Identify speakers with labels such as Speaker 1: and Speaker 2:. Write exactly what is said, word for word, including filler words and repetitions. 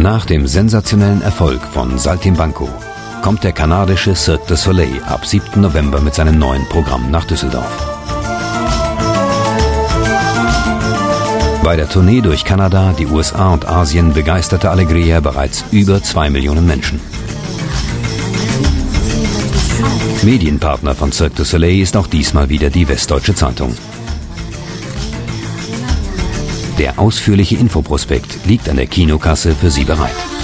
Speaker 1: Nach dem sensationellen Erfolg von Saltimbanco kommt der kanadische Cirque du Soleil ab siebten November mit seinem neuen Programm nach Düsseldorf. Bei der Tournee durch Kanada, die U S A und Asien begeisterte Alegria bereits über zwei Millionen Menschen. Medienpartner von Cirque du Soleil ist auch diesmal wieder die Westdeutsche Zeitung. Der ausführliche Infoprospekt liegt an der Kinokasse für Sie bereit.